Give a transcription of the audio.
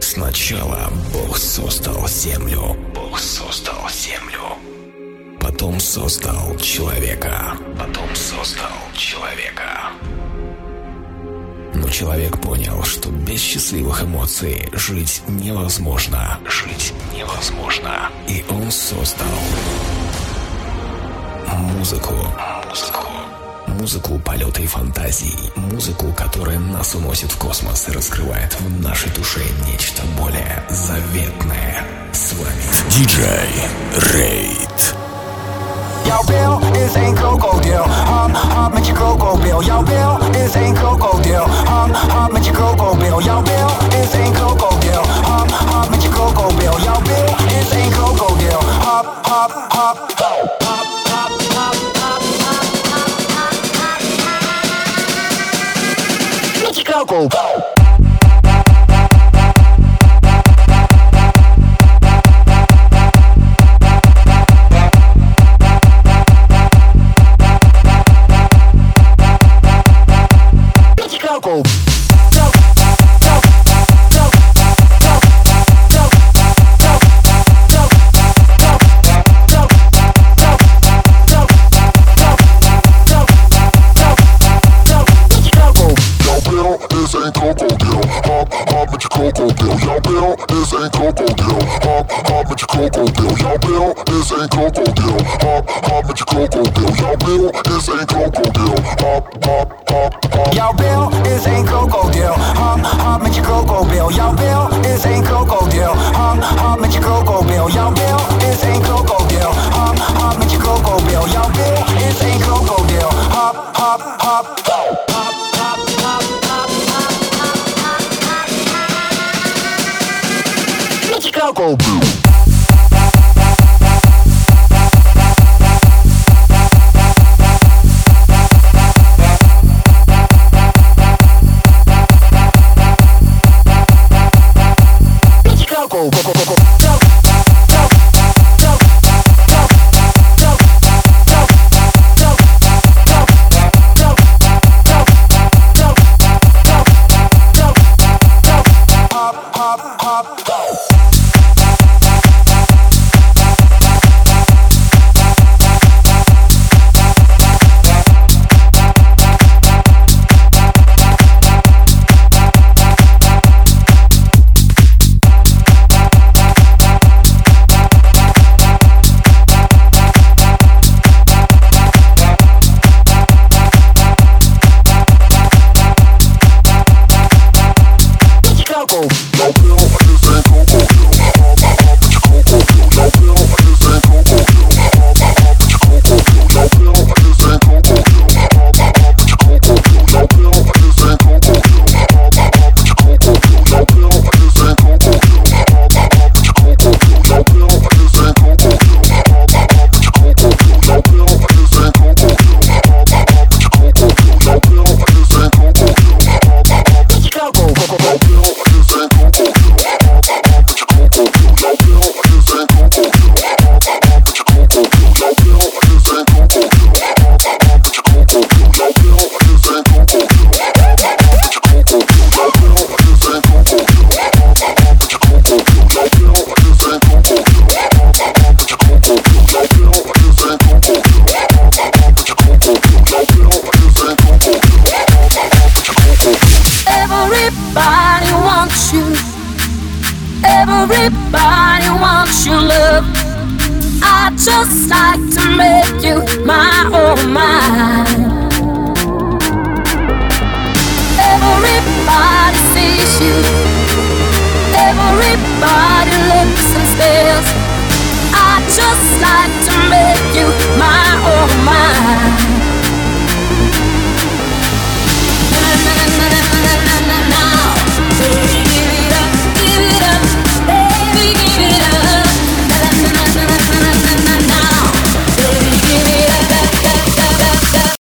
Сначала Бог создал землю. Бог создал землю. Потом создал человека. Потом создал человека. Но человек понял, что без счастливых эмоций жить невозможно. Жить невозможно. И он создал музыку. Музыку полета и фантазий. Музыку, которая нас уносит в космос и раскрывает в нашей душе нечто более заветное. С вами диджей Рейд. Jouw bil is een krokodil. Hap met je krokodil. Jouw bil is een krokodil. Hap met je krokodil. Jouw bil is een krokodil. Hap met je krokodil. Jouw bil is een krokodil. Hap. Met je krokodil. Jouw bil is een krokodil. Hap met je krokodil. Jouw bil is een krokodil. Hap met je krokodil. Jouw bil is een krokodil. Hap met je krokodil. Jouw bil is een krokodil. Hap. Met je krokodil. Everybody wants your love. I just like to make you mine.